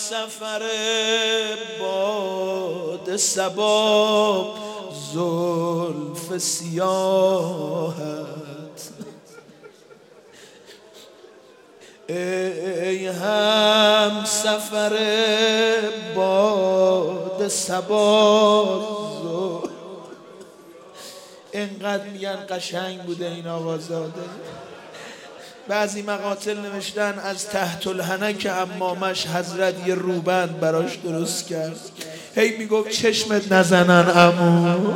سفر باد صبا زلف سیاهت ای هم سفر باد صبا اینقدر میگن قشنگ بوده این آوازاده. بعضی مقاتل نوشتن از تحت الحنک امامش حضرت یه روبند براش درست کرد، هی میگفت چشمت نزنن عمو.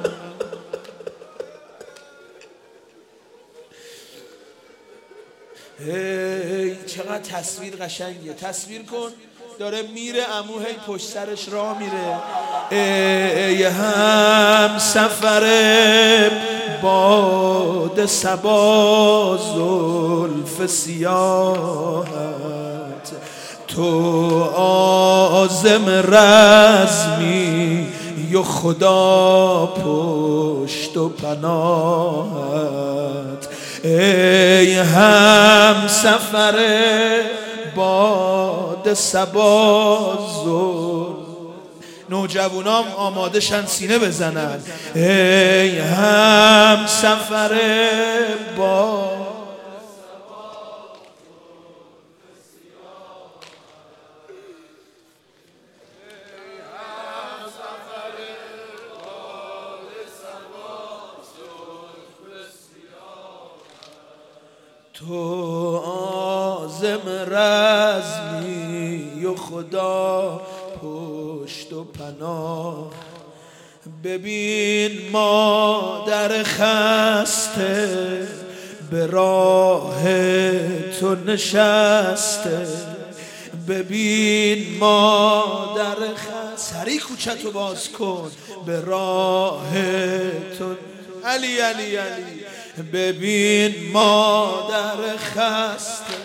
هی چقدر تصویر قشنگیه. تصویر کن داره میره عمو هی پشت سرش راه میره. ای هم سفر باد صبا زلف سیاهت تو عازم رزمی و خدا پشت و پناهت ای هم سفر باد صبا زلف. نوجوانام آماده شن سینه بزنن. ای هم سفر باد تو عازم رزمی و خدا پشت و پناه. ببین مادر خسته به راه تو نشسته. ببین مادر خسته سری کوچتو باز کن به راه تو. علی علی علی. ببین مادر خسته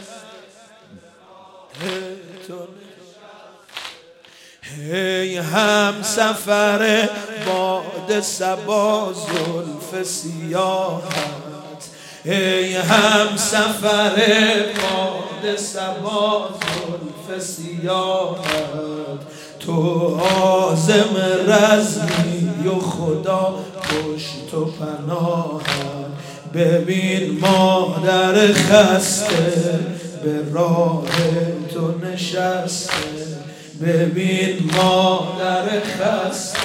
هی هم سفر باد صبا زلف سیاهت هی هم سفر باد صبا زلف سیاهت تو عازم رزمی و خدا پشت و پناهت. ببین مادر خسته به راه تو نشسته. ببین مادر خسته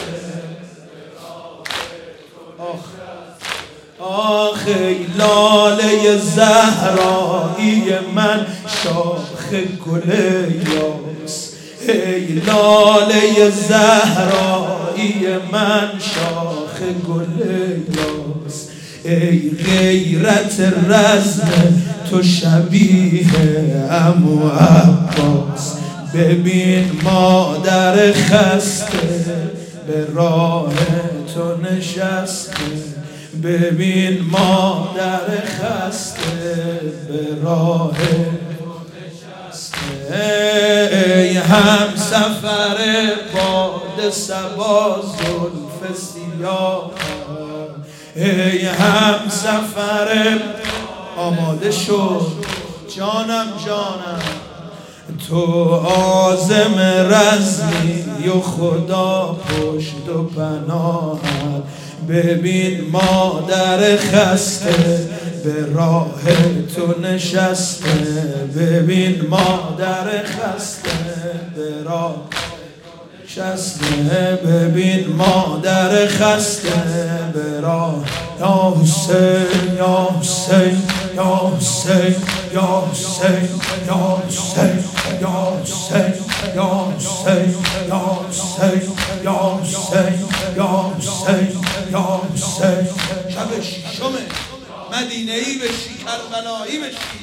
آخ ای لاله زهرایی من شاخ گل یاس. ای لاله زهرایی من شاخ گل یاس. ای غیرت رزم تو شبیه عمو عباس. ببین مادر خسته به راه تو نشسته. ببین مادر خسته به راه تو نشسته. ای هم سفر باد صبا زلف سیاهت ای هم سفر آماده شد جانم جانم تو عازم رزمی و خدا پشت و پناهت. ببین مادر خسته به راه تو نشسته. ببین مادر خسته به راه نشسته. ببین مادر خسته به راه. یا حسین یا حسین یا حسین یا حسین یا حسین یا حسین یا حسین یا حسین یا حسین یا حسین یا حسین. شب شیشم مدینه‌ای بشی کربلایی بشی.